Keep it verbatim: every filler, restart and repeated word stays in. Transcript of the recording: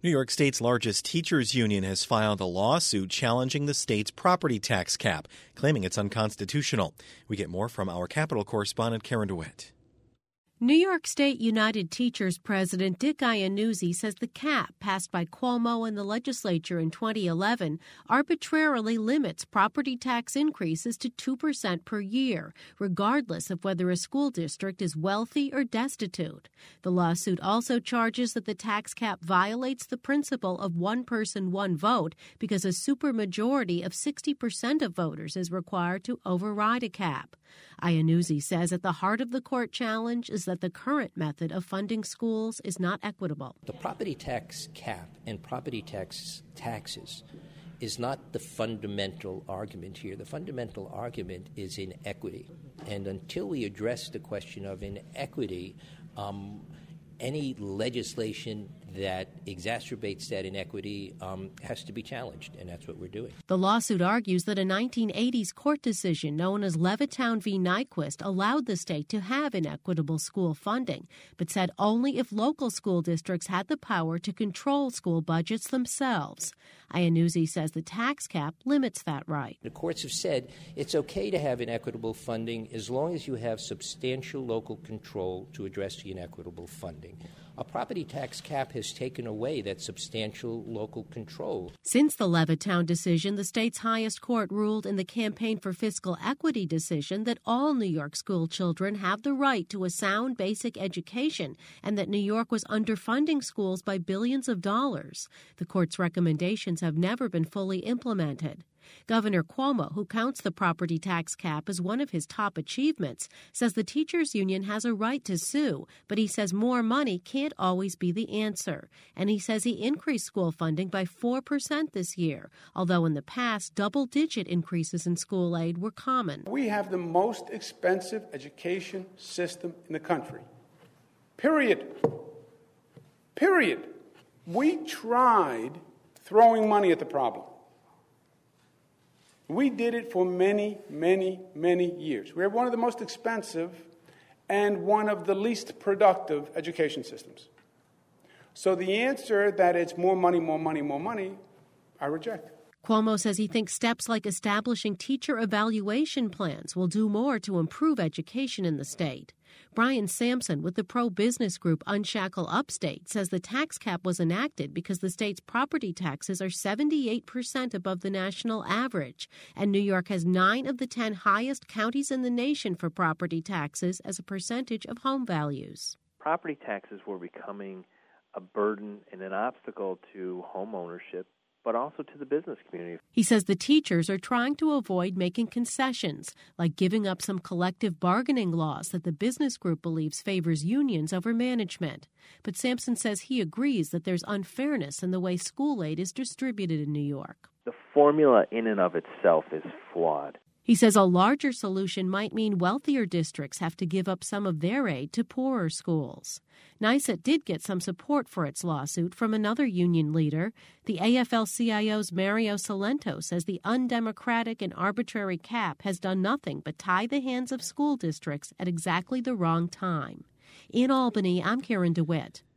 New York State's largest teachers union has filed a lawsuit challenging the state's property tax cap, claiming it's unconstitutional. We get more from our Capitol correspondent Karen DeWitt. New York State United Teachers President Dick Iannuzzi says the cap passed by Cuomo and the legislature in twenty eleven arbitrarily limits property tax increases to two percent per year, regardless of whether a school district is wealthy or destitute. The lawsuit also charges that the tax cap violates the principle of one person, one vote because a supermajority of sixty percent of voters is required to override a cap. Iannuzzi says at the heart of the court challenge is that the current method of funding schools is not equitable. The property tax cap and property tax taxes is not the fundamental argument here. The fundamental argument is inequity. And until we address the question of inequity, um, any legislation that exacerbates that inequity um, has to be challenged, and that's what we're doing. The lawsuit argues that a nineteen eighties court decision known as Levittown v. Nyquist allowed the state to have inequitable school funding, but said only if local school districts had the power to control school budgets themselves. Iannuzzi says the tax cap limits that right. The courts have said it's okay to have inequitable funding as long as you have substantial local control to address the inequitable funding. A property tax cap has taken away that substantial local control. Since the Levittown decision, the state's highest court ruled in the Campaign for Fiscal Equity decision that all New York school children have the right to a sound basic education and that New York was underfunding schools by billions of dollars. The court's recommendations have never been fully implemented. Governor Cuomo, who counts the property tax cap as one of his top achievements, says the teachers union has a right to sue, but he says more money can't always be the answer. And he says he increased school funding by four percent this year, although in the past, double-digit increases in school aid were common. We have the most expensive education system in the country. Period. Period. We tried throwing money at the problem. We did it for many, many, many years. We have one of the most expensive and one of the least productive education systems. So the answer that it's more money, more money, more money, I reject. Cuomo says he thinks steps like establishing teacher evaluation plans will do more to improve education in the state. Brian Sampson with the pro-business group Unshackle Upstate says the tax cap was enacted because the state's property taxes are seventy-eight percent above the national average, and New York has nine of the ten highest counties in the nation for property taxes as a percentage of home values. Property taxes were becoming a burden and an obstacle to home ownership, but also to the business community. He says the teachers are trying to avoid making concessions, like giving up some collective bargaining laws that the business group believes favors unions over management. But Sampson says he agrees that there's unfairness in the way school aid is distributed in New York. The formula in and of itself is flawed. He says a larger solution might mean wealthier districts have to give up some of their aid to poorer schools. NYSUT did get some support for its lawsuit from another union leader. The A F L C I O's Mario Salento says the undemocratic and arbitrary cap has done nothing but tie the hands of school districts at exactly the wrong time. In Albany, I'm Karen DeWitt.